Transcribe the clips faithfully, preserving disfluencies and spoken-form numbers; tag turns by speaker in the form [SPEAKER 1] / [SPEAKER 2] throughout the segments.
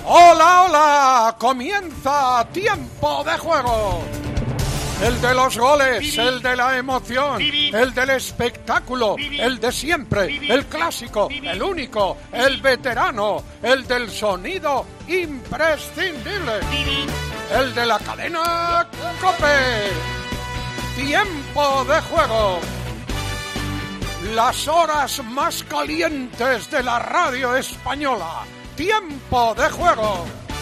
[SPEAKER 1] ¡Hola, hola! ¡Comienza Tiempo de Juego! El de los goles, el de la emoción, el del espectáculo, el de siempre, el clásico, el único, el veterano, el del sonido imprescindible, el de la cadena COPE. Tiempo de Juego. Las horas más calientes de la radio española. Tiempo de Juego.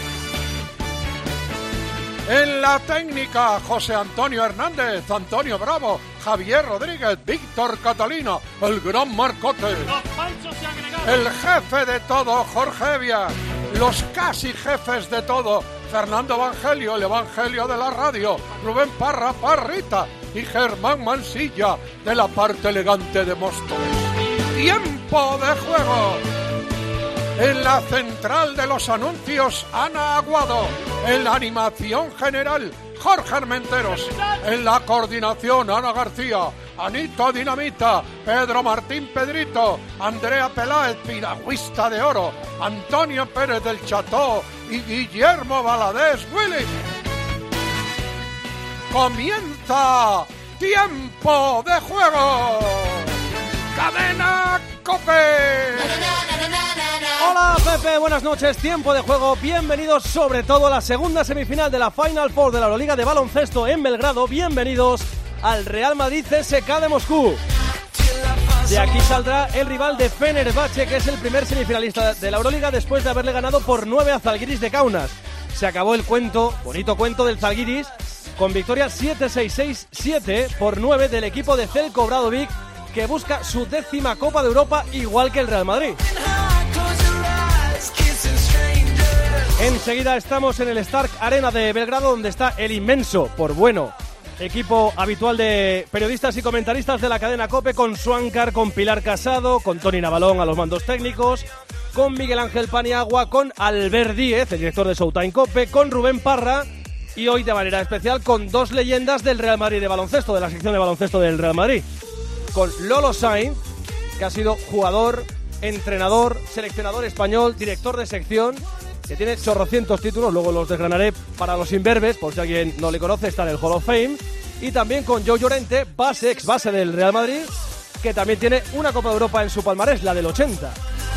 [SPEAKER 1] En la técnica, José Antonio Hernández, Antonio Bravo, Javier Rodríguez, Víctor Catalina, el gran Marcote. El jefe de todo, Jorge Evia. Los casi jefes de todo, Fernando Evangelio, el Evangelio de la radio, Rubén Parra, Parrita y Germán Mansilla, de la parte elegante de Móstoles. Tiempo de Juego. En la central de los anuncios, Ana Aguado. En la animación general, Jorge Armenteros. En la coordinación, Ana García, Anita Dinamita, Pedro Martín Pedrito, Andrea Peláez, piragüista de oro, Antonio Pérez del Cható y Guillermo Valadez Willy. Comienza Tiempo de Juego. Cadena COPE.
[SPEAKER 2] Hola Pepe, buenas noches, Tiempo de Juego, bienvenidos sobre todo a la segunda semifinal de la Final Four de la Euroliga de baloncesto en Belgrado, bienvenidos al Real Madrid C S K de Moscú. De aquí saldrá el rival de Fenerbahce, que es el primer semifinalista de la Euroliga después de haberle ganado por nueve a Zalgiris de Kaunas. Se acabó el cuento, bonito cuento del Zalgiris, con victoria siete seis seis siete por nueve del equipo de Zeljko Obradović, que busca su décima Copa de Europa igual que el Real Madrid. Enseguida estamos en el Stark Arena de Belgrado, donde está el inmenso, por bueno, equipo habitual de periodistas y comentaristas de la cadena COPE, con Swankar, con Pilar Casado, con Toni Navalón a los mandos técnicos, con Miguel Ángel Paniagua, con Albert Díez, el director de Showtime COPE, con Rubén Parra y hoy de manera especial con dos leyendas del Real Madrid de baloncesto, de la sección de baloncesto del Real Madrid, con Lolo Sainz, que ha sido jugador, entrenador, seleccionador español, director de sección, que tiene chorrocientos títulos, luego los desgranaré para los imberbes, por si alguien no le conoce, está en el Hall of Fame. Y también con Joe Llorente, base, ex base del Real Madrid, que también tiene una Copa de Europa en su palmarés, la del ochenta.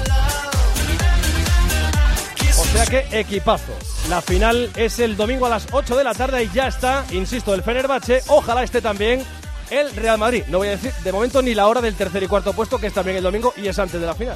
[SPEAKER 2] O sea que equipazo. La final es el domingo a las ocho de la tarde y ya está, insisto, el Fenerbahce, ojalá esté también el Real Madrid. No voy a decir de momento ni la hora del tercer y cuarto puesto, que es también el domingo y es antes de la final.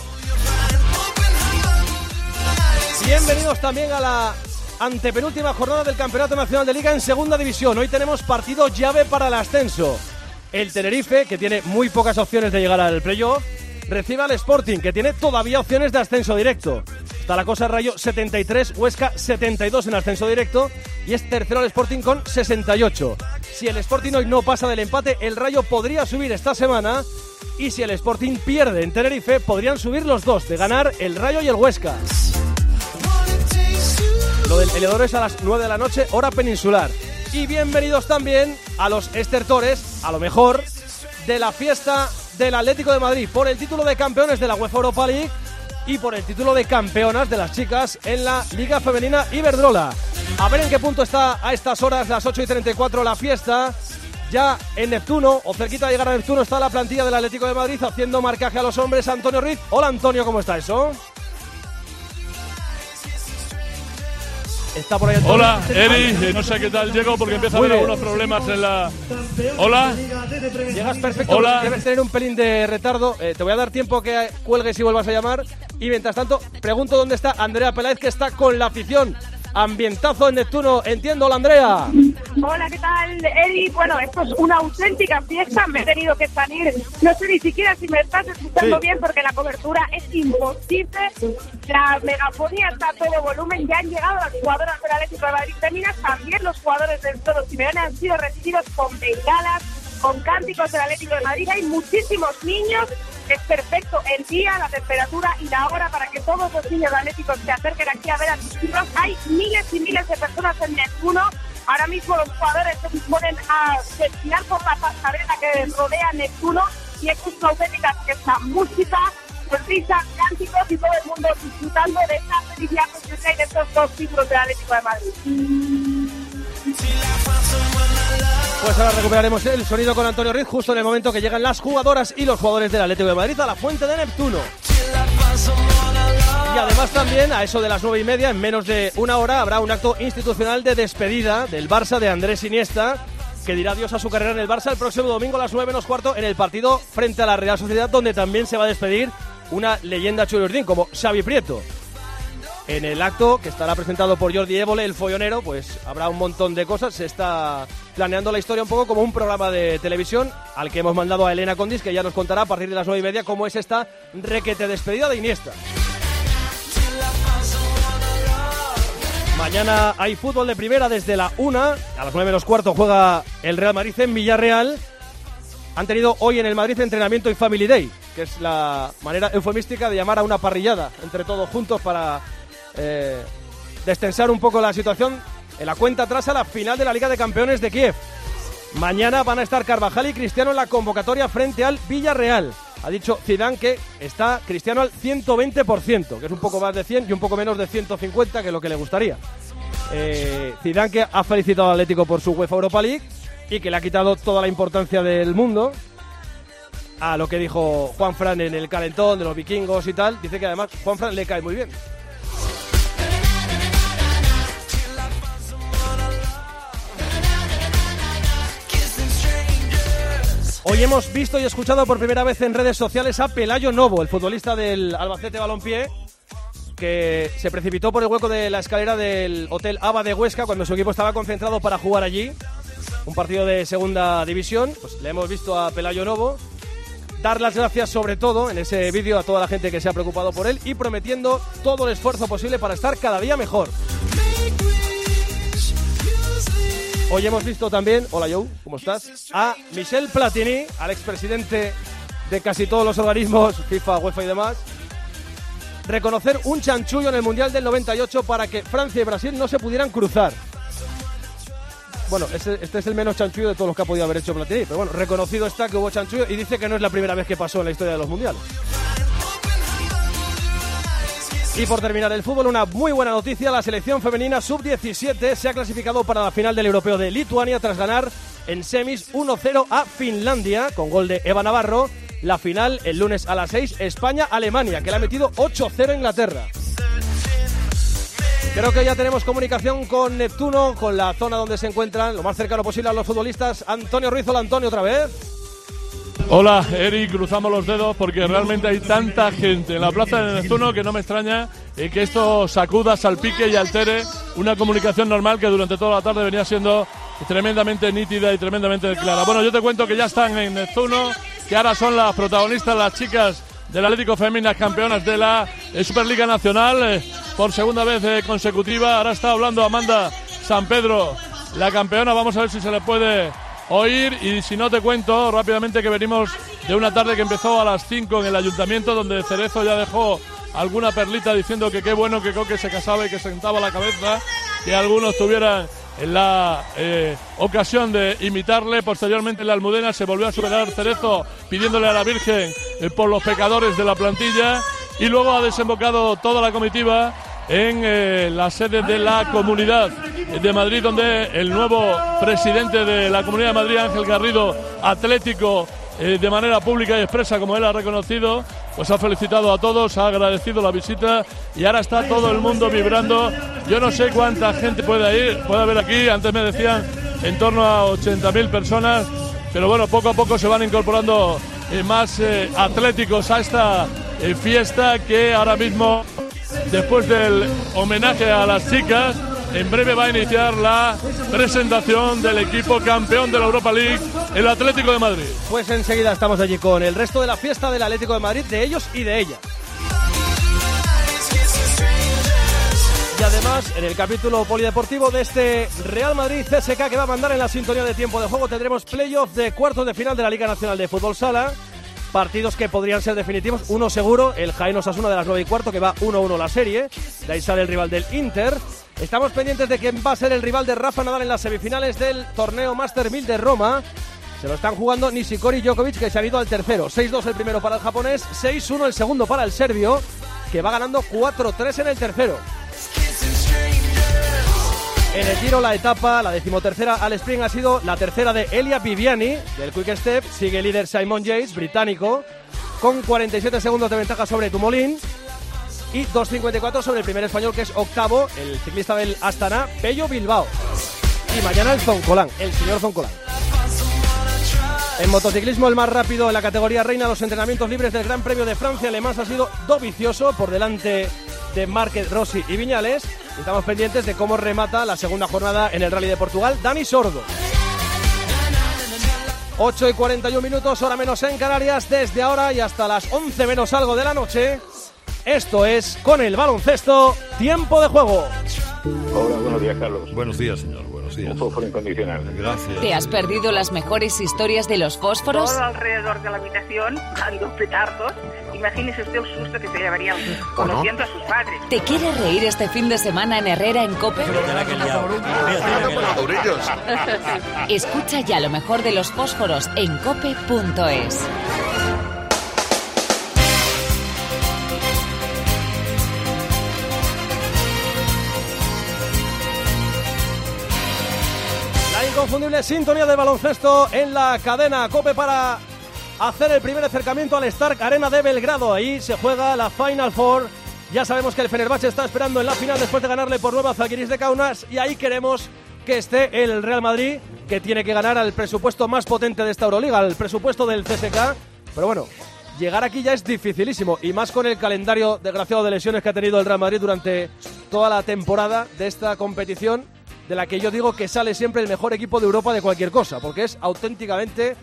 [SPEAKER 2] Bienvenidos también a la antepenúltima jornada del Campeonato Nacional de Liga en Segunda División. Hoy tenemos partido llave para el ascenso. El Tenerife, que tiene muy pocas opciones de llegar al playoff, recibe al Sporting, que tiene todavía opciones de ascenso directo. Está la cosa, Rayo setenta y tres, Huesca setenta y dos en ascenso directo y es tercero el Sporting con sesenta y ocho. Si el Sporting hoy no pasa del empate, el Rayo podría subir esta semana, y si el Sporting pierde en Tenerife, podrían subir los dos, de ganar el Rayo y el Huesca. Lo del Heliodoro es a las nueve de la noche, hora peninsular. Y bienvenidos también a los estertores, a lo mejor, de la fiesta del Atlético de Madrid por el título de campeones de la UEFA Europa League y por el título de campeonas de las chicas en la Liga Femenina Iberdrola. A ver en qué punto está a estas horas, las ocho y treinta y cuatro, la fiesta. Ya en Neptuno, o cerquita de llegar a Neptuno, está la plantilla del Atlético de Madrid haciendo marcaje a los hombres. Antonio Ruiz. Hola Antonio, ¿cómo está eso? Está por ahí Antonio.
[SPEAKER 3] Hola, Eri, no sé qué tal llego porque empieza a haber algunos problemas en la... Hola.
[SPEAKER 2] Llegas perfecto,
[SPEAKER 3] Hola.
[SPEAKER 2] Debes tener un pelín de retardo. Eh, te voy a dar tiempo que cuelgues y vuelvas a llamar. Y mientras tanto, pregunto dónde está Andrea Peláez, que está con la afición. Ambientazo en Neptuno, entiendo, la Andrea.
[SPEAKER 4] Hola, ¿qué tal, Eri? Bueno, esto es una auténtica fiesta, me he tenido que salir. No sé ni siquiera si me estás escuchando
[SPEAKER 2] Sí.
[SPEAKER 4] bien porque la cobertura es imposible. La megafonía está a todo volumen, ya han llegado las jugadoras del Atlético de Madrid femeninas, también los jugadores del Toro Simeone han sido recibidos con bengalas, con cánticos del Atlético de Madrid. Hay muchísimos niños. Es perfecto el día, la temperatura y la hora para que todos los niños atléticos se acerquen aquí a ver a sus hijos. Hay miles y miles de personas en Neptuno. Ahora mismo los jugadores se disponen a desfilar por la pasarela que rodea Neptuno y es una auténtica fiesta. Música, sonrisas, cánticos y todo el mundo disfrutando de esta felicidad que hay de estos dos títulos del Atlético de Madrid.
[SPEAKER 2] Pues ahora recuperaremos el sonido con Antonio Ruiz justo en el momento que llegan las jugadoras y los jugadores del Atlético de Madrid a la Fuente de Neptuno. Y además también a eso de las nueve y media, en menos de una hora, habrá un acto institucional de despedida del Barça de Andrés Iniesta, que dirá adiós a su carrera en el Barça el próximo domingo a las nueve menos cuarto en el partido frente a la Real Sociedad, donde también se va a despedir una leyenda chulurdín como Xavi Prieto. En el acto, que estará presentado por Jordi Évole, el follonero, pues habrá un montón de cosas. Se está planeando la historia un poco como un programa de televisión al que hemos mandado a Elena Condis, que ya nos contará a partir de las nueve y media cómo es esta requete despedida de Iniesta. Mañana hay fútbol de primera desde la una. A las nueve menos cuarto juega el Real Madrid en Villarreal. Han tenido hoy en el Madrid entrenamiento y Family Day, que es la manera eufemística de llamar a una parrillada entre todos juntos para eh, destensar un poco la situación en la cuenta atrás a la final de la Liga de Campeones de Kiev. Mañana van a estar Carvajal y Cristiano en la convocatoria frente al Villarreal. Ha dicho Zidane que está Cristiano al ciento veinte por ciento, que es un poco más de cien y un poco menos de ciento cincuenta, que es lo que le gustaría. Eh, Zidane, que ha felicitado al Atlético por su UEFA Europa League y que le ha quitado toda la importancia del mundo a lo que dijo Juanfran en el calentón de los vikingos y tal. Dice que además Juanfran le cae muy bien. Hoy hemos visto y escuchado por primera vez en redes sociales a Pelayo Novo, el futbolista del Albacete Balompié, que se precipitó por el hueco de la escalera del Hotel Aba de Huesca cuando su equipo estaba concentrado para jugar allí un partido de segunda división. Pues le hemos visto a Pelayo Novo dar las gracias sobre todo en ese vídeo a toda la gente que se ha preocupado por él y prometiendo todo el esfuerzo posible para estar cada día mejor. Hoy hemos visto también, hola Joe, ¿cómo estás?, a Michel Platini, al expresidente de casi todos los organismos, FIFA, UEFA y demás, reconocer un chanchullo en el Mundial del noventa y ocho para que Francia y Brasil no se pudieran cruzar. Bueno, este, este es el menos chanchullo de todos los que ha podido haber hecho Platini, pero bueno, reconocido está que hubo chanchullo y dice que no es la primera vez que pasó en la historia de los mundiales. Y por terminar el fútbol, una muy buena noticia: la selección femenina sub diecisiete se ha clasificado para la final del Europeo de Lituania tras ganar en semis uno cero a Finlandia con gol de Eva Navarro. La final el lunes a las seis, España-Alemania, que le ha metido ocho cero a Inglaterra. Creo que ya tenemos comunicación con Neptuno, con la zona donde se encuentran, lo más cercano posible a los futbolistas. Antonio Ruiz, hola Antonio, otra vez.
[SPEAKER 3] Hola, Eric, cruzamos los dedos porque realmente hay tanta gente en la plaza de Neptuno que no me extraña eh, que esto sacuda, salpique y altere una comunicación normal que durante toda la tarde venía siendo tremendamente nítida y tremendamente clara. Bueno, yo te cuento que ya están en Neptuno, que ahora son las protagonistas, las chicas del Atlético Féminas, campeonas de la eh, Superliga Nacional eh, por segunda vez eh, consecutiva. Ahora está hablando Amanda San Pedro, la campeona. Vamos a ver si se le puede oír, y si no te cuento rápidamente que venimos de una tarde que empezó a las cinco en el ayuntamiento, donde Cerezo ya dejó alguna perlita diciendo que qué bueno que Coque se casaba y que sentaba la cabeza, que algunos tuvieran la eh, ocasión de imitarle. Posteriormente en la Almudena se volvió a superar Cerezo pidiéndole a la Virgen eh, por los pecadores de la plantilla, y luego ha desembocado toda la comitiva en eh, la sede de la Comunidad de Madrid, donde el nuevo presidente de la Comunidad de Madrid, Ángel Garrido, atlético eh, de manera pública y expresa, como él ha reconocido, pues ha felicitado a todos, ha agradecido la visita, y ahora está todo el mundo vibrando. Yo no sé cuánta gente puede ir, puede haber aquí. Antes me decían en torno a ochenta mil personas, pero bueno, poco a poco se van incorporando eh, más eh, atléticos a esta eh, fiesta, que ahora mismo, después del homenaje a las chicas, en breve va a iniciar la presentación del equipo campeón de la Europa League, el Atlético de Madrid.
[SPEAKER 2] Pues enseguida estamos allí con el resto de la fiesta del Atlético de Madrid, de ellos y de ellas. Y además, en el capítulo polideportivo de este Real Madrid C S K, que va a mandar en la sintonía de tiempo de juego, tendremos playoff de cuartos de final de la Liga Nacional de Fútbol Sala. Partidos que podrían ser definitivos, uno seguro, el Jaén Osasuna de las nueve y cuarto, que va uno uno la serie. De ahí sale el rival del Inter. Estamos pendientes de quién va a ser el rival de Rafa Nadal en las semifinales del torneo Master mil de Roma. Se lo están jugando Nishikori y Djokovic, que se han ido al tercero. seis dos el primero para el japonés, seis uno el segundo para el serbio, que va ganando cuatro tres en el tercero. En el tiro, la etapa, la decimotercera al sprint, ha sido la tercera de Elia Viviani, del Quick Step. Sigue el líder Simon Yates, británico, con cuarenta y siete segundos de ventaja sobre Dumoulin. Y dos cincuenta y cuatro sobre el primer español, que es octavo, el ciclista del Astana, Pello Bilbao. Y mañana el Zoncolan, el señor Zoncolan. En motociclismo, el más rápido en la categoría reina, los entrenamientos libres del Gran Premio de Francia Le Mans ha sido Dovizioso, por delante de Márquez, Rossi y Viñales. Y estamos pendientes de cómo remata la segunda jornada en el Rally de Portugal, Dani Sordo. ocho y cuarenta y un minutos, hora menos en Canarias, desde ahora y hasta las once menos algo de la noche. Esto es Con el Baloncesto, tiempo de juego.
[SPEAKER 5] Hola, buenos días, Carlos.
[SPEAKER 3] Buenos días, señor, buenos días.
[SPEAKER 5] Un fósforo incondicional.
[SPEAKER 3] Gracias.
[SPEAKER 6] ¿Te has perdido las mejores historias de los fósforos?
[SPEAKER 4] Todo alrededor de la habitación, a los petardos. Imagínese usted el susto que se llevarían conociendo a sus padres.
[SPEAKER 6] ¿Te quieres reír este fin de semana en Herrera en COPE? Escucha ya lo mejor de los fósforos en cope punto es.
[SPEAKER 2] Inconfundible sintonía de baloncesto en la cadena COPE para hacer el primer acercamiento al Stark Arena de Belgrado. Ahí se juega la Final Four. Ya sabemos que el Fenerbahce está esperando en la final después de ganarle por nueve a Zalgiris de Kaunas, y ahí queremos que esté el Real Madrid, que tiene que ganar al presupuesto más potente de esta Euroliga, al presupuesto del C S K. Pero bueno, llegar aquí ya es dificilísimo, y más con el calendario desgraciado de lesiones que ha tenido el Real Madrid durante toda la temporada de esta competición, de la que yo digo que sale siempre el mejor equipo de Europa de cualquier cosa, porque es auténticamente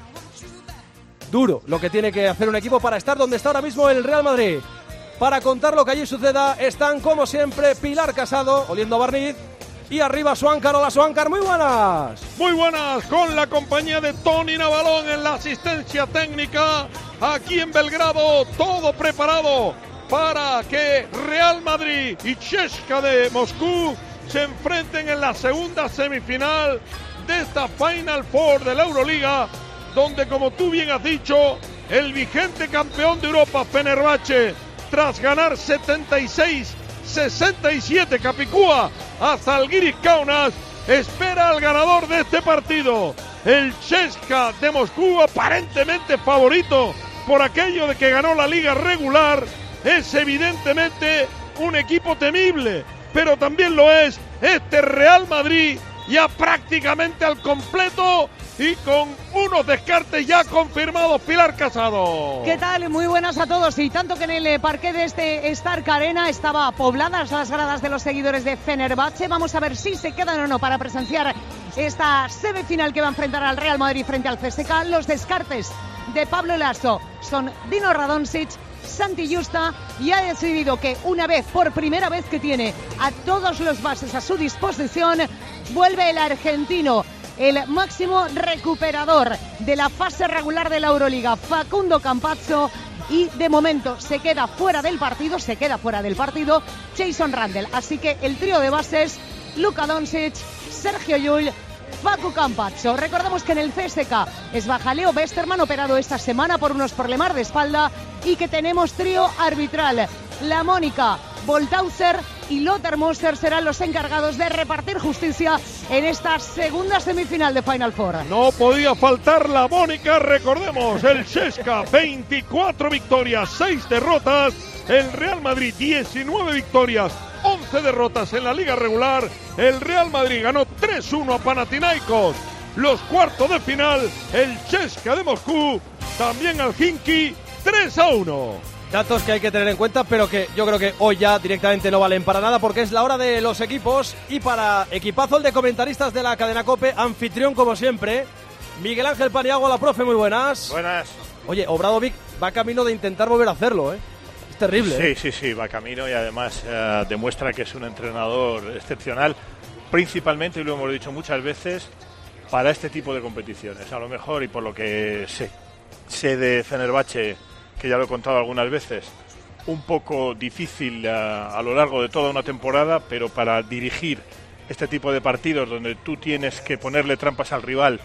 [SPEAKER 2] duro lo que tiene que hacer un equipo para estar donde está ahora mismo el Real Madrid. Para contar lo que allí suceda están, como siempre, Pilar Casado, oliendo a barniz, y arriba Suáncar. Hola, Suáncar, muy buenas.
[SPEAKER 1] Muy buenas, con la compañía de Tony Navalón en la asistencia técnica, aquí en Belgrado, todo preparado para que Real Madrid y CSKA de Moscú se enfrenten en la segunda semifinal de esta Final Four de la Euroliga, donde, como tú bien has dicho, el vigente campeón de Europa, Fenerbahce, tras ganar setenta y seis sesenta y siete Capicúa a Zalgiris Kaunas, espera al ganador de este partido, el CSKA de Moscú, aparentemente favorito por aquello de que ganó la liga regular. Es evidentemente un equipo temible, pero también lo es este Real Madrid, ya prácticamente al completo y con unos descartes ya confirmados. Pilar Casado.
[SPEAKER 7] ¿Qué tal? Muy buenas a todos. Y tanto que en el parqué de este Stark Arena estaba pobladas las gradas de los seguidores de Fenerbahce. Vamos a ver si se quedan o no para presenciar esta semifinal que va a enfrentar al Real Madrid frente al C S K A. Los descartes de Pablo Laso son Dino Radonjic, Santi Justa, y ha decidido que una vez, por primera vez que tiene a todos los bases a su disposición, vuelve el argentino, el máximo recuperador de la fase regular de la Euroliga, Facundo Campazzo, y de momento se queda fuera del partido, se queda fuera del partido Jason Randle. Así que el trío de bases, Luka Doncic, Sergio Llull, Facu Campazzo. Recordamos que en el C S K A es baja Leo Westerman, operado esta semana por unos problemas de espalda, y que tenemos trío arbitral. La Mónica, Bolthauser y Lothar Monster serán los encargados de repartir justicia en esta segunda semifinal de Final Four.
[SPEAKER 1] No podía faltar la Mónica, recordemos, el CSKA veinticuatro victorias, seis derrotas, el Real Madrid diecinueve victorias, once derrotas en la liga regular. El Real Madrid ganó tres uno a Panathinaikos. Los cuartos de final, el CSKA de Moscú, también al Khimki, tres a uno.
[SPEAKER 2] Datos que hay que tener en cuenta, pero que yo creo que hoy ya directamente no valen para nada, porque es la hora de los equipos. Y para equipazo, el de comentaristas de la cadena COPE, anfitrión como siempre, Miguel Ángel Paniagua. La profe, muy buenas.
[SPEAKER 8] Buenas.
[SPEAKER 2] Oye, Obradovic va camino de intentar volver a hacerlo, ¿eh? Es terrible.
[SPEAKER 8] Sí,
[SPEAKER 2] ¿eh?
[SPEAKER 8] sí, sí, va camino, y además eh, demuestra que es un entrenador excepcional, principalmente, y lo hemos dicho muchas veces, para este tipo de competiciones. A lo mejor, y por lo que sé, sé de Fenerbahce, que ya lo he contado algunas veces, un poco difícil a, a lo largo de toda una temporada, pero para dirigir este tipo de partidos donde tú tienes que ponerle trampas al rival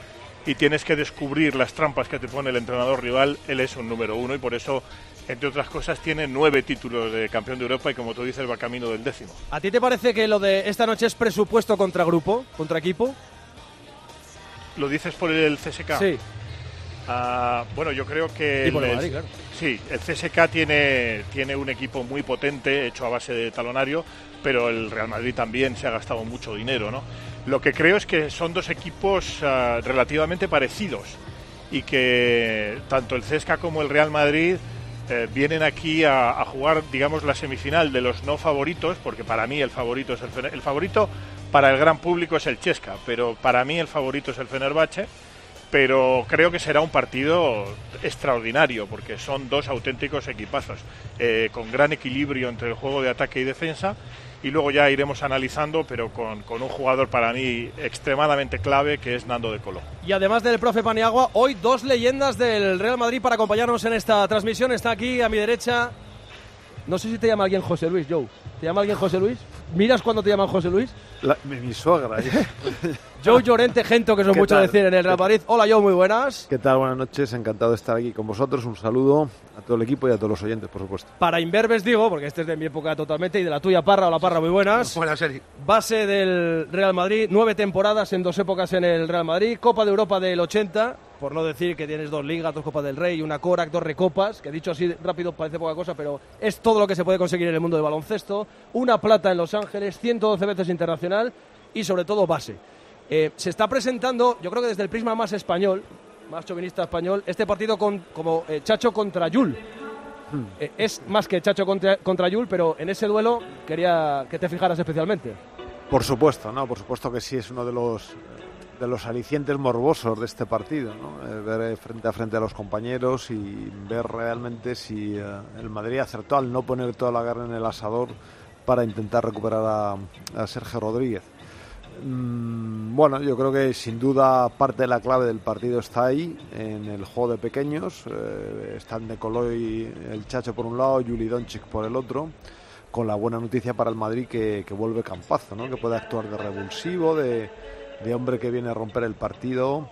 [SPEAKER 8] y tienes que descubrir las trampas que te pone el entrenador rival, él es un número uno y por eso, entre otras cosas, tiene nueve títulos de campeón de Europa y, como tú dices, va camino del décimo.
[SPEAKER 2] ¿A ti te parece que lo de esta noche es presupuesto contra grupo, contra equipo?
[SPEAKER 8] ¿Lo dices por el C S K?
[SPEAKER 2] Sí.
[SPEAKER 8] Uh, bueno, yo creo que
[SPEAKER 2] y por el
[SPEAKER 8] el,
[SPEAKER 2] Madrid, claro.
[SPEAKER 8] Sí, el C S K tiene, tiene un equipo muy potente, hecho a base de talonario, pero el Real Madrid también se ha gastado mucho dinero, ¿no? Lo que creo es que son dos equipos uh, relativamente parecidos y que tanto el C S K como el Real Madrid eh, vienen aquí a, a jugar, digamos, la semifinal de los no favoritos, porque para mí el favorito es el Fener- el favorito para el gran público es el Chesca, pero para mí el favorito es el Fenerbahce. Pero creo que será un partido extraordinario, porque son dos auténticos equipazos, eh, con gran equilibrio entre el juego de ataque y defensa, y luego ya iremos analizando, pero con, con un jugador para mí extremadamente clave, que es Nando de Colo.
[SPEAKER 2] Y además del profe Paniagua, hoy dos leyendas del Real Madrid para acompañarnos en esta transmisión. Está aquí a mi derecha, no sé si te llama alguien José Luis, Joe. ¿Te llama alguien José Luis? ¿Miras cuando te llaman José Luis?
[SPEAKER 9] La, mi, mi suegra.
[SPEAKER 2] Joe Llorente, Gento, que eso es mucho
[SPEAKER 9] tal?
[SPEAKER 2] decir en el Real Madrid. Hola, Joe, muy buenas.
[SPEAKER 9] ¿Qué tal? Buenas noches, encantado de estar aquí con vosotros. Un saludo a todo el equipo y a todos los oyentes, por supuesto.
[SPEAKER 2] Para Inverbes digo, porque este es de mi época totalmente, y de la tuya, Parra. Hola, Parra, muy buenas.
[SPEAKER 1] Buenas, Eri.
[SPEAKER 2] Base del Real Madrid, nueve temporadas en dos épocas en el Real Madrid, Copa de Europa del ochenta, por no decir que tienes dos ligas, dos Copas del Rey, una Corac, dos Recopas, que dicho así rápido parece poca cosa, pero es todo lo que se puede conseguir en el mundo del baloncesto, una plata en Los Ángeles, ciento doce veces internacional y sobre todo base. Eh, se está presentando, yo creo que desde el prisma más español, más chauvinista español, este partido con, como eh, Chacho contra Yul. Hmm. Eh, es más que Chacho contra, contra Yul, pero en ese duelo quería que te fijaras especialmente.
[SPEAKER 9] Por supuesto, no, por supuesto que sí, es uno de los de los alicientes morbosos de este partido, ¿no? Eh, ver frente a frente a los compañeros y ver realmente si eh, el Madrid acertó al no poner toda la carne en el asador para intentar recuperar a, a Sergio Rodríguez. Mm, bueno, yo creo que sin duda parte de la clave del partido está ahí, en el juego de pequeños. Eh, están De Colo y el Chacho por un lado, Juli Doncic por el otro, con la buena noticia para el Madrid que, que vuelve Campazo, ¿no? Que puede actuar de revulsivo, de, de hombre que viene a romper el partido,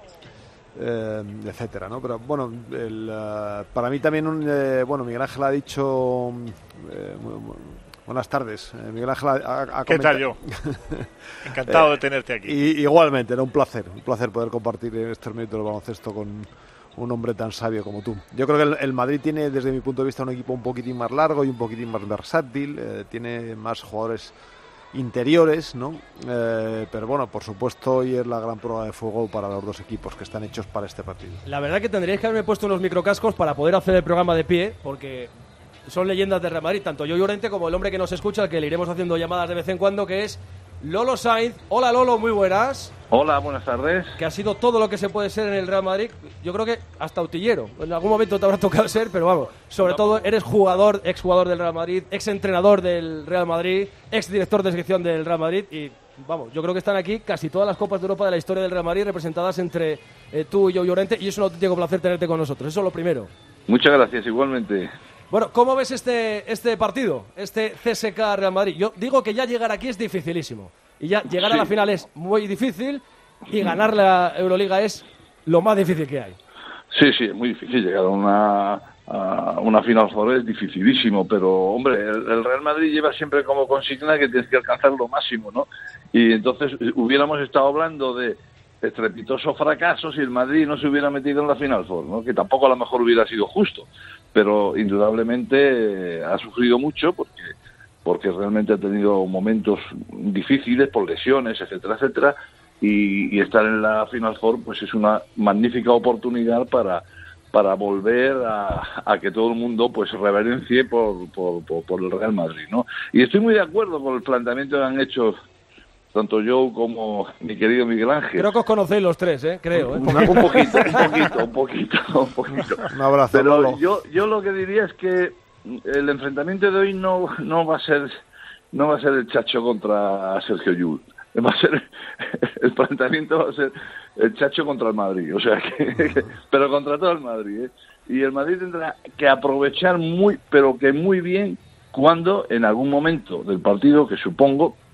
[SPEAKER 9] eh, etcétera, ¿no? Pero bueno, el, uh, para mí también un, eh, bueno, Miguel Ángel ha dicho eh, muy, muy, buenas tardes, eh, Miguel Ángel ha, ha
[SPEAKER 8] ¿Qué tal, yo? Encantado eh, de tenerte aquí.
[SPEAKER 9] Y, igualmente, era un placer, un placer poder compartir estos minutos del baloncesto con un hombre tan sabio como tú. Yo creo que el, el Madrid tiene, desde mi punto de vista, un equipo un poquitín más largo y un poquitín más versátil, eh, tiene más jugadores interiores, ¿no? Eh, pero bueno, por supuesto, hoy es la gran prueba de fuego para los dos equipos que están hechos para este partido.
[SPEAKER 2] La verdad que tendríais que haberme puesto unos microcascos para poder hacer el programa de pie, porque son leyendas de Real Madrid, tanto yo Llorente como el hombre que nos escucha, al que le iremos haciendo llamadas de vez en cuando, que es Lolo Sainz. Hola, Lolo, muy buenas.
[SPEAKER 10] Hola, buenas tardes.
[SPEAKER 2] Que ha sido todo lo que se puede ser en el Real Madrid. Yo creo que hasta utillero. En algún momento te habrá tocado ser, pero vamos, sobre no, todo eres jugador, exjugador del Real Madrid, exentrenador del Real Madrid, exdirector de sección del Real Madrid y vamos, yo creo que están aquí casi todas las Copas de Europa de la historia del Real Madrid representadas entre eh, tú y yo, Llorente, y es un auténtico placer tenerte con nosotros. Eso es lo primero.
[SPEAKER 10] Muchas gracias, igualmente.
[SPEAKER 2] Bueno, ¿cómo ves este, este partido, este C S K Real Madrid? Yo digo que ya llegar aquí es dificilísimo. Y ya llegar sí. a la final es muy difícil y ganar la Euroliga es lo más difícil que hay.
[SPEAKER 10] Sí, sí, es muy difícil. Llegar a una, a una final Four es dificilísimo, pero, hombre, el, el Real Madrid lleva siempre como consigna que tienes que alcanzar lo máximo, ¿no? Y entonces hubiéramos estado hablando de estrepitoso fracaso si el Madrid no se hubiera metido en la Final Four, ¿no? Que tampoco a lo mejor hubiera sido justo, pero indudablemente eh, ha sufrido mucho porque porque realmente ha tenido momentos difíciles por lesiones, etcétera, etcétera, y, y estar en la Final Four pues es una magnífica oportunidad para para volver a, a que todo el mundo pues reverencie por, por, por, por el Real Madrid, ¿no? Y estoy muy de acuerdo con el planteamiento que han hecho tanto yo como mi querido Miguel Ángel.
[SPEAKER 2] Creo que os conocéis los tres, ¿eh? Creo, ¿eh?
[SPEAKER 10] Un, un poquito, un poquito, un poquito, un poquito.
[SPEAKER 9] Un abrazo,
[SPEAKER 10] Pero
[SPEAKER 9] Lolo.
[SPEAKER 10] yo, yo lo que diría es que el enfrentamiento de hoy no, no va a ser no va a ser el Chacho contra Sergio Llull. Va a ser el planteamiento va a ser el Chacho contra el Madrid, o sea que, que pero contra todo el Madrid, ¿eh? Y el Madrid tendrá que aprovechar muy, pero que muy bien, cuando en algún momento del partido, que supongo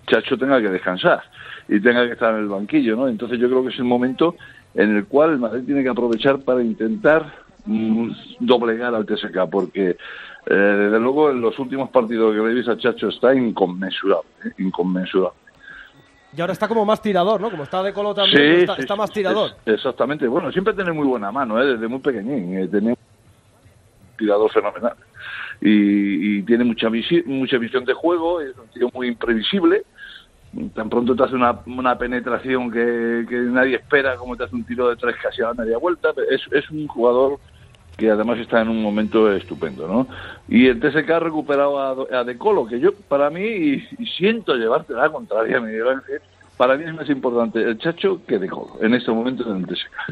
[SPEAKER 10] Chacho tenga que descansar y tenga que estar en el banquillo, ¿no? Entonces yo creo que es el momento en el cual el Madrid tiene que aprovechar para intentar mmm, doblegar al T S K, porque eh, desde luego en los últimos partidos que le he visto a Chacho está inconmensurable, ¿eh? inconmensurable.
[SPEAKER 2] Y ahora está como más tirador, ¿no? Como está De Colo también,
[SPEAKER 10] sí,
[SPEAKER 2] está,
[SPEAKER 10] sí,
[SPEAKER 2] está
[SPEAKER 10] sí,
[SPEAKER 2] más tirador.
[SPEAKER 10] Es, exactamente. Bueno, siempre tiene muy buena mano, ¿eh? Desde muy pequeñín. Eh, tiene un tirador fenomenal. Y, y tiene mucha, visi- mucha visión de juego, es un tío muy imprevisible. Tan pronto te hace una, una penetración que, que nadie espera, como te hace un tiro de tres casi a la media vuelta. Es, es un jugador que además está en un momento estupendo, ¿no? Y el T S K ha recuperado a, a De Colo, que yo, para mí, y, y siento llevarte la contraria, Miguel Ángel, para mí es más importante el Chacho que De Colo, en este momento en el T S K.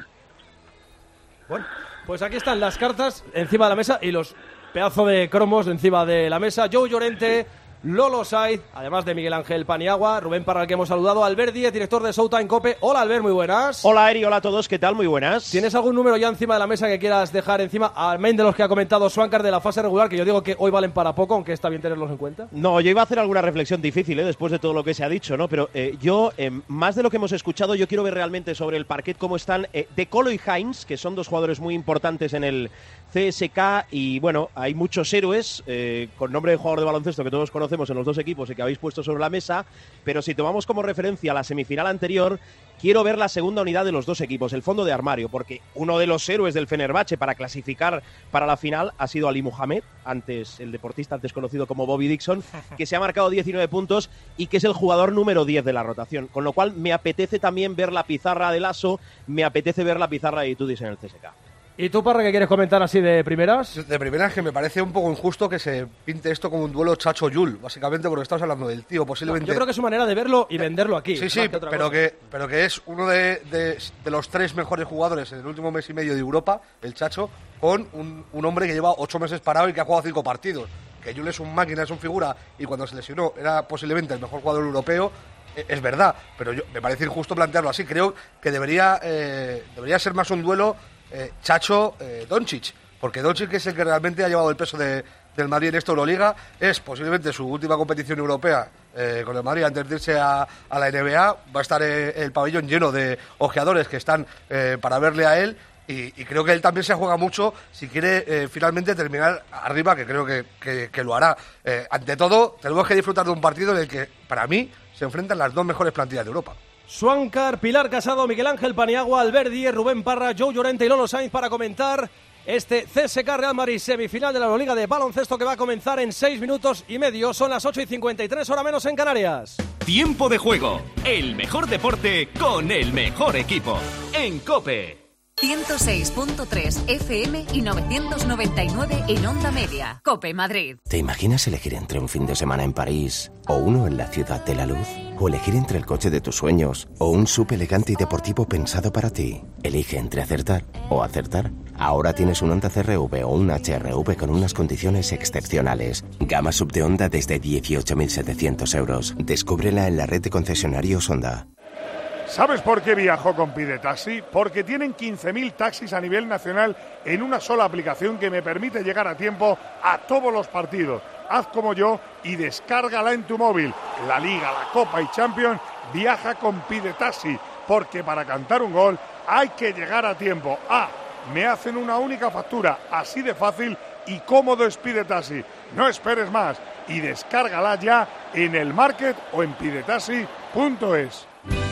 [SPEAKER 2] Bueno, pues aquí están las cartas encima de la mesa y los pedazos de cromos encima de la mesa. Joe Llorente, Lolo Saiz, además de Miguel Ángel Paniagua, Rubén Parra, al que hemos saludado, Albert Díez, director de Showtime Cope. Hola, Albert, muy buenas.
[SPEAKER 11] Hola, Eri, hola a todos, ¿qué tal? Muy buenas.
[SPEAKER 2] ¿Tienes algún número ya encima de la mesa que quieras dejar encima, al main de los que ha comentado Swankar de la fase regular, que yo digo que hoy valen para poco, aunque está bien tenerlos en cuenta?
[SPEAKER 11] No, yo iba a hacer alguna reflexión difícil, ¿eh? Después de todo lo que se ha dicho, ¿no? Pero eh, yo, eh, más de lo que hemos escuchado, yo quiero ver realmente sobre el parquet cómo están eh, De Colo y Heinz, que son dos jugadores muy importantes en el C S K, y bueno, hay muchos héroes eh, con nombre de jugador de baloncesto que todos conocemos en los dos equipos y que habéis puesto sobre la mesa, pero si tomamos como referencia la semifinal anterior, quiero ver la segunda unidad de los dos equipos, el fondo de armario, porque uno de los héroes del Fenerbahce para clasificar para la final ha sido Ali Mohamed, antes el deportista antes conocido como Bobby Dixon, que se ha marcado diecinueve puntos y que es el jugador número diez de la rotación, con lo cual me apetece también ver la pizarra de Lasso, me apetece ver la pizarra de Itudis en el C S K.
[SPEAKER 2] ¿Y tú, Parra, qué quieres comentar así de primeras?
[SPEAKER 12] De primeras, que me parece un poco injusto que se pinte esto como un duelo Chacho-Yul, básicamente porque estamos hablando del tío, posiblemente...
[SPEAKER 2] No, yo creo que es su manera de verlo y venderlo aquí.
[SPEAKER 12] Sí, sí, que pero, que, pero que es uno de, de, de los tres mejores jugadores en el último mes y medio de Europa, el Chacho, con un, un hombre que lleva ocho meses parado y que ha jugado cinco partidos. Que Yul es un máquina, es un figura, y cuando se lesionó era posiblemente el mejor jugador europeo. Es verdad, pero yo, me parece injusto plantearlo así. Creo que debería, eh, debería ser más un duelo eh, Chacho-Doncic, eh, porque Doncic, que es el que realmente ha llevado el peso de, del Madrid en esta Euroliga, es posiblemente su última competición europea eh, con el Madrid antes de irse a, a la N B A. Va a estar eh, el pabellón lleno de ojeadores que están eh, para verle a él. Y, y creo que él también se juega mucho si quiere eh, finalmente terminar arriba, que creo que, que, que lo hará. Eh, ante todo, tenemos que disfrutar de un partido en el que, para mí, se enfrentan las dos mejores plantillas de Europa.
[SPEAKER 2] Swankar, Pilar Casado, Miguel Ángel Paniagua, Albert Díez, Rubén Parra, Joe Llorente y Lolo Sainz para comentar este C S K Real Madrid semifinal de la Euroliga de baloncesto, que va a comenzar en seis minutos y medio. Son las ocho y cincuenta y tres, hora menos en Canarias.
[SPEAKER 13] Tiempo de juego, el mejor deporte con el mejor equipo. En COPE.
[SPEAKER 6] ciento seis punto tres F M y novecientos noventa y nueve en onda media. COPE Madrid.
[SPEAKER 14] ¿Te imaginas elegir entre un fin de semana en París o uno en la Ciudad de la Luz? ¿O elegir entre el coche de tus sueños o un sub elegante y deportivo pensado para ti? Elige entre acertar o acertar. Ahora tienes un Honda C R V o un H R V con unas condiciones excepcionales. Gama sub de Honda desde dieciocho mil setecientos euros. Descúbrela en la red de concesionarios Honda.
[SPEAKER 15] ¿Sabes por qué viajo con Pide Taxi? Porque tienen quince mil taxis a nivel nacional en una sola aplicación que me permite llegar a tiempo a todos los partidos. Haz como yo y descárgala en tu móvil. La Liga, la Copa y Champions, viaja con Pide Taxi, porque para cantar un gol hay que llegar a tiempo. Ah, me hacen una única factura, así de fácil y cómodo es Pide Taxi. No esperes más y descárgala ya en el Market o en pidetaxi punto es.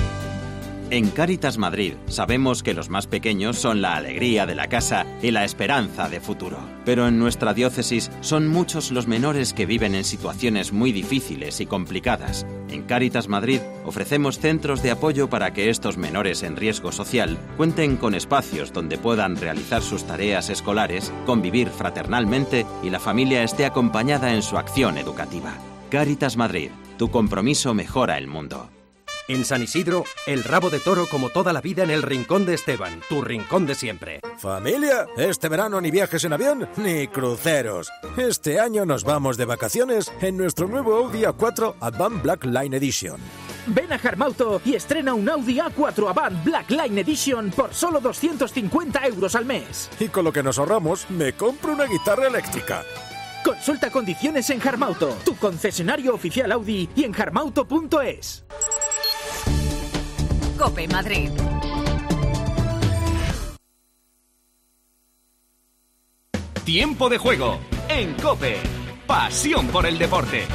[SPEAKER 13] En Cáritas Madrid sabemos que los más pequeños son la alegría de la casa y la esperanza de futuro. Pero en nuestra diócesis son muchos los menores que viven en situaciones muy difíciles y complicadas. En Cáritas Madrid ofrecemos centros de apoyo para que estos menores en riesgo social cuenten con espacios donde puedan realizar sus tareas escolares, convivir fraternalmente y la familia esté acompañada en su acción educativa. Cáritas Madrid, tu compromiso mejora el mundo.
[SPEAKER 16] En San Isidro, el rabo de toro como toda la vida en el Rincón de Esteban, tu rincón de siempre.
[SPEAKER 17] Familia, este verano ni viajes en avión ni cruceros. Este año nos vamos de vacaciones en nuestro nuevo Audi A cuatro Avant Black Line Edition.
[SPEAKER 18] Ven a Harmauto y estrena un Audi A cuatro Avant Black Line Edition por solo doscientos cincuenta euros al mes.
[SPEAKER 17] Y con lo que nos ahorramos, me compro una guitarra eléctrica.
[SPEAKER 18] Consulta condiciones en Harmauto, tu concesionario oficial Audi, y en harmauto punto es.
[SPEAKER 6] COPE Madrid.
[SPEAKER 19] Tiempo de juego en COPE. Pasión por el deporte.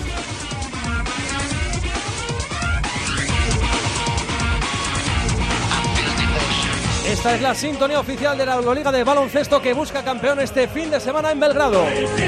[SPEAKER 2] Esta es la sintonía oficial de la Euroliga de baloncesto que busca campeón este fin de semana en Belgrado.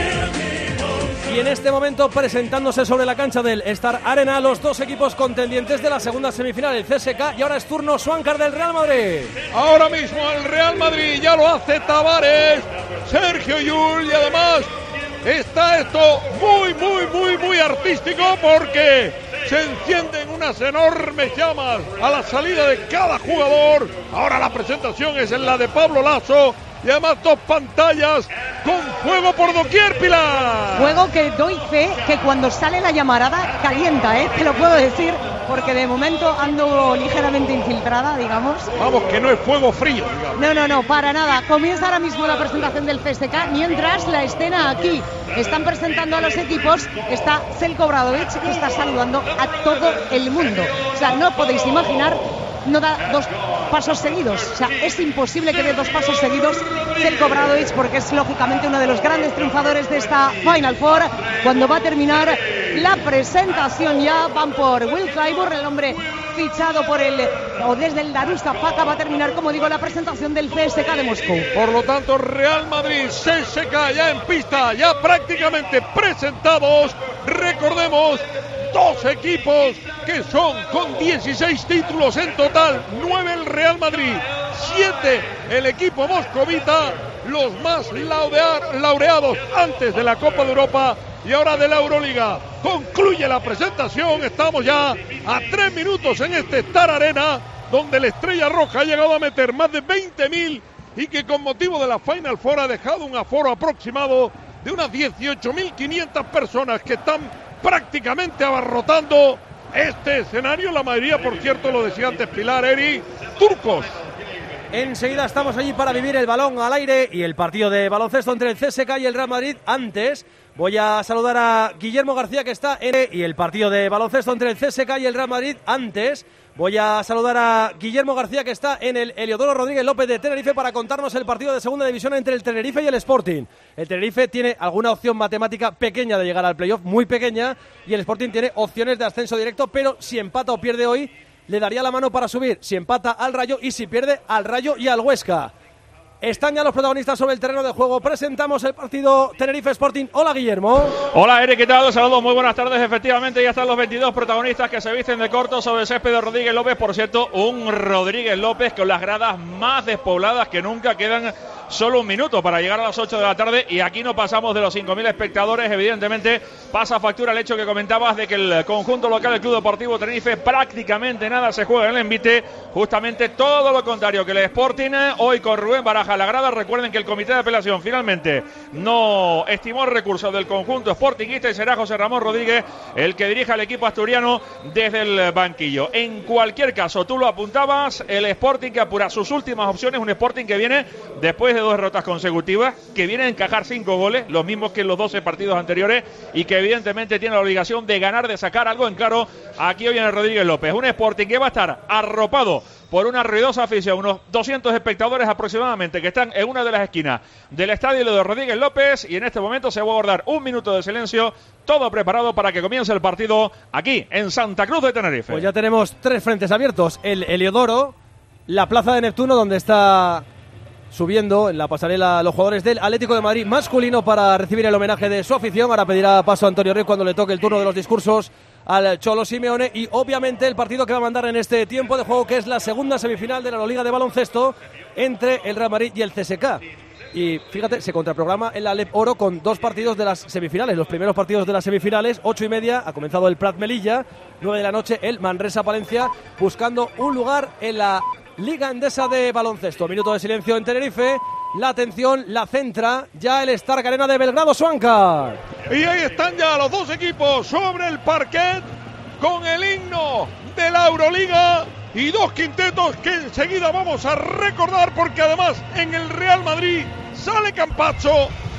[SPEAKER 2] Y en este momento presentándose sobre la cancha del Star Arena los dos equipos contendientes de la segunda semifinal, el C S K, y ahora es turno Swankar del Real Madrid.
[SPEAKER 1] Ahora mismo el Real Madrid ya lo hace Tavares, Sergio Llull, y además está esto muy, muy, muy, muy artístico porque se encienden unas enormes llamas a la salida de cada jugador. Ahora la presentación es en la de Pablo Lasso y además dos pantallas con fuego por doquier, Pilar.
[SPEAKER 7] Fuego que doy fe que cuando sale la llamarada calienta, ¿eh? Te lo puedo decir, porque de momento ando ligeramente infiltrada, digamos.
[SPEAKER 1] Vamos, que no es fuego frío, digamos.
[SPEAKER 7] No, no, no, para nada. Comienza ahora mismo la presentación del C S K, mientras la escena aquí están presentando a los equipos, está Zeljko Obradović, que está saludando a todo el mundo. O sea, no podéis imaginar, no da dos pasos seguidos. O sea, es imposible que dé dos pasos seguidos Zeljko Obradović, porque es lógicamente uno de los grandes triunfadores de esta Final Four. Cuando va a terminar la presentación ya van por Will Clyburn, el hombre fichado por el o desde el Darussafaka. Va a terminar, como digo, la presentación del C S K de Moscú.
[SPEAKER 1] Por lo tanto, Real Madrid, C S K ya en pista, ya prácticamente presentados. Recordemos, dos equipos que son con dieciséis títulos en total, nueve el Real Madrid, siete el equipo moscovita, los más laudear, laureados antes de la Copa de Europa y ahora de la Euroliga. Concluye la presentación, estamos ya a tres minutos en este Star Arena, donde la Estrella Roja ha llegado a meter más de veinte mil y que con motivo de la Final Four ha dejado un aforo aproximado de unas dieciocho mil quinientas personas que están prácticamente abarrotando este escenario. La mayoría, por cierto, lo decía antes Pilar, Eri, turcos.
[SPEAKER 2] Enseguida estamos allí para vivir el balón al aire y el partido de baloncesto entre el C S K y el Real Madrid. Antes voy a saludar a Guillermo García, que está en y el partido de baloncesto entre el C S K y el Real Madrid. Antes voy a saludar a Guillermo García, que está en el Heliodoro Rodríguez López de Tenerife, para contarnos el partido de segunda división entre el Tenerife y el Sporting. El Tenerife tiene alguna opción matemática pequeña de llegar al playoff, muy pequeña, y el Sporting tiene opciones de ascenso directo, pero si empata o pierde hoy, le daría la mano para subir. Si empata, al Rayo, y si pierde, al Rayo y al Huesca. Están ya los protagonistas sobre el terreno de juego. Presentamos el partido Tenerife Sporting. Hola, Guillermo.
[SPEAKER 20] Hola, Eric, ¿qué tal? Saludos, muy buenas tardes. Efectivamente, ya están los veintidós protagonistas que se visten de corto sobre el césped de Rodríguez López. Por cierto, un Rodríguez López con las gradas más despobladas que nunca. Quedan solo un minuto para llegar a las ocho de la tarde y aquí no pasamos de los cinco mil espectadores. Evidentemente pasa factura el hecho que comentabas de que el conjunto local del Club Deportivo Tenerife prácticamente nada se juega en el envite, justamente todo lo contrario que el Sporting. Hoy con Rubén Baraja a la grada. Recuerden que el comité de apelación finalmente no estimó el recurso del conjunto sportinguista y será José Ramón Rodríguez el que dirija al equipo asturiano desde el banquillo. En cualquier caso, tú lo apuntabas, el Sporting que apura sus últimas opciones, un Sporting que viene después de dos derrotas consecutivas, que viene a encajar cinco goles, los mismos que en los doce partidos anteriores, y que evidentemente tiene la obligación de ganar, de sacar algo en claro aquí hoy en el Rodríguez López. Un Sporting que va a estar arropado por una ruidosa afición, unos doscientos espectadores aproximadamente que están en una de las esquinas del estadio de Rodríguez López, y en este momento se va a guardar un minuto de silencio, todo preparado para que comience el partido aquí en Santa Cruz de Tenerife.
[SPEAKER 2] Pues ya tenemos tres frentes abiertos: el Heliodoro, la Plaza de Neptuno, donde está subiendo en la pasarela los jugadores del Atlético de Madrid masculino para recibir el homenaje de su afición. Ahora pedirá paso a Antonio Rey cuando le toque el turno de los discursos al Cholo Simeone, y obviamente el partido que va a mandar en este tiempo de juego, que es la segunda semifinal de la Euroliga de baloncesto entre el Real Madrid y el C S K. Y fíjate, se contraprograma el Alep Oro con dos partidos de las semifinales. Los primeros partidos de las semifinales, ocho y media, ha comenzado el Prat Melilla, nueve de la noche el Manresa Palencia, buscando un lugar en la Liga Endesa de baloncesto. Minuto de silencio en Tenerife. La atención la centra ya el Stark Arena de Belgrado, Swankar.
[SPEAKER 1] Y ahí están ya los dos equipos sobre el parquet con el himno de la Euroliga y dos quintetos que enseguida vamos a recordar, porque además en el Real Madrid sale Campazzo,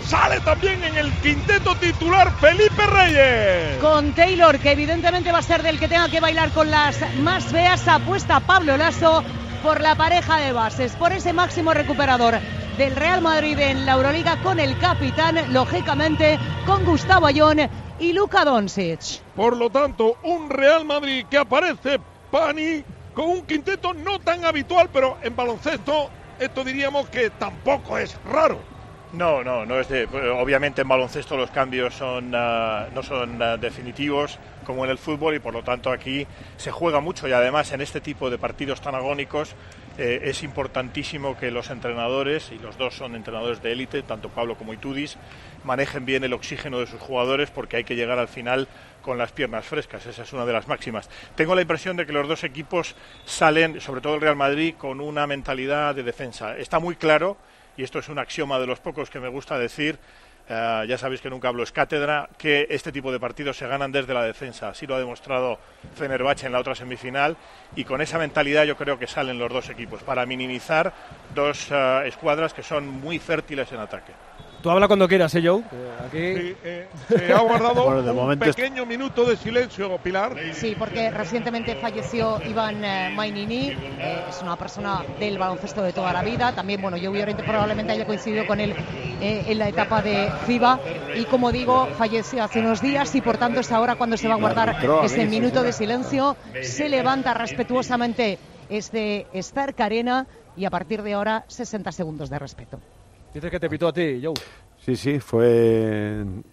[SPEAKER 15] Sale también en el quinteto titular Felipe Reyes.
[SPEAKER 7] Con Taylor, que evidentemente va a ser del que tenga que bailar con las más feas, apuesta Pablo Laso por la pareja de bases, por ese máximo recuperador del Real Madrid en la Euroliga, con el capitán, lógicamente, con Gustavo Ayón y Luka Doncic.
[SPEAKER 15] Por lo tanto, un Real Madrid que aparece, Pani, con un quinteto no tan habitual, pero en baloncesto esto diríamos que tampoco es raro.
[SPEAKER 8] No, no, no es de, obviamente en baloncesto los cambios son uh, no son uh, definitivos como en el fútbol, y por lo tanto aquí se juega mucho, y además en este tipo de partidos tan agónicos eh, es importantísimo que los entrenadores, y los dos son entrenadores de élite, tanto Pablo como Itudis, manejen bien el oxígeno de sus jugadores, porque hay que llegar al final con las piernas frescas. Esa es una de las máximas. Tengo la impresión de que los dos equipos salen, sobre todo el Real Madrid, con una mentalidad de defensa. Está muy claro, y esto es un axioma de los pocos que me gusta decir, uh, ya sabéis que nunca hablo es cátedra, que este tipo de partidos se ganan desde la defensa. Así lo ha demostrado Fenerbahce en la otra semifinal, y con esa mentalidad yo creo que salen los dos equipos, para minimizar dos uh, escuadras que son muy fértiles en ataque.
[SPEAKER 2] Tú habla cuando quieras, ¿eh, Joe?
[SPEAKER 15] Aquí sí, eh, se ha guardado bueno, un pequeño minuto de silencio, Pilar.
[SPEAKER 7] Sí, porque recientemente falleció Iván eh, Mainini, eh, es una persona del baloncesto de toda la vida. También, bueno, Joe Llorente probablemente haya coincidido con él eh, en la etapa de FIBA. Y como digo, falleció hace unos días, y por tanto es ahora cuando se va a guardar ese minuto de silencio. Se levanta respetuosamente este Stark Arena, y a partir de ahora sesenta segundos de respeto.
[SPEAKER 2] Dices que te pitó a ti, Joe.
[SPEAKER 9] Sí, sí, fue en,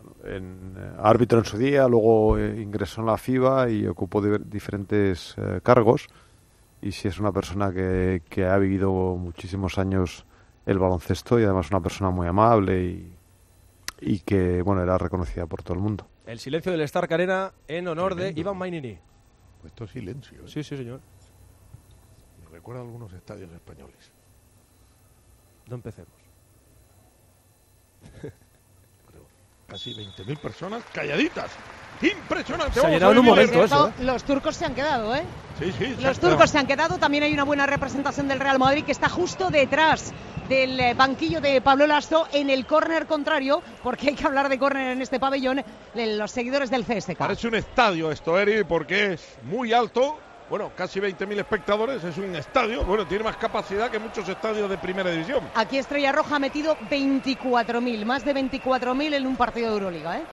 [SPEAKER 9] en, eh, árbitro en su día, luego eh, ingresó en la FIBA y ocupó de, diferentes eh, cargos. Y sí es una persona que, que ha vivido muchísimos años el baloncesto, y además una persona muy amable y, y que, bueno, era reconocida por todo el mundo.
[SPEAKER 2] El silencio del Stark Arena en honor Tremendo. de Iván Mainini.
[SPEAKER 15] Esto es silencio, ¿eh?
[SPEAKER 2] Sí, sí, señor.
[SPEAKER 15] Me recuerda a algunos estadios españoles.
[SPEAKER 2] No empecemos.
[SPEAKER 15] Casi veinte mil personas calladitas. Impresionante.
[SPEAKER 2] Se ha llenado en un momento eso, ¿eh?
[SPEAKER 7] Los turcos se han quedado, ¿eh?
[SPEAKER 15] Sí, sí.
[SPEAKER 7] Los turcos se han quedado. También hay una buena representación del Real Madrid, que está justo detrás del banquillo de Pablo Laso, en el córner contrario, porque hay que hablar de córner en este pabellón, los seguidores del C S K.
[SPEAKER 15] Parece un estadio esto, Eri, porque es muy alto. Bueno, casi veinte mil espectadores, es un estadio. Bueno, tiene más capacidad que muchos estadios de primera división.
[SPEAKER 7] Aquí Estrella Roja ha metido veinticuatro mil, más de veinticuatro mil en un partido de Euroliga, ¿eh?